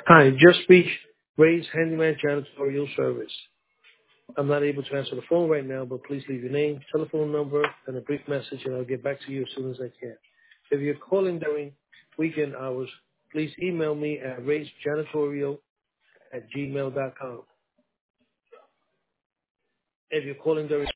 Hi, just reached Ray's Handyman Janitorial Service. I'm not able to answer the phone right now, but please leave your name, telephone number, and a brief message, and I'll get back to you as soon as I can. If you're calling during weekend hours, please email me at raysjanitorial@gmail.com. If you're calling during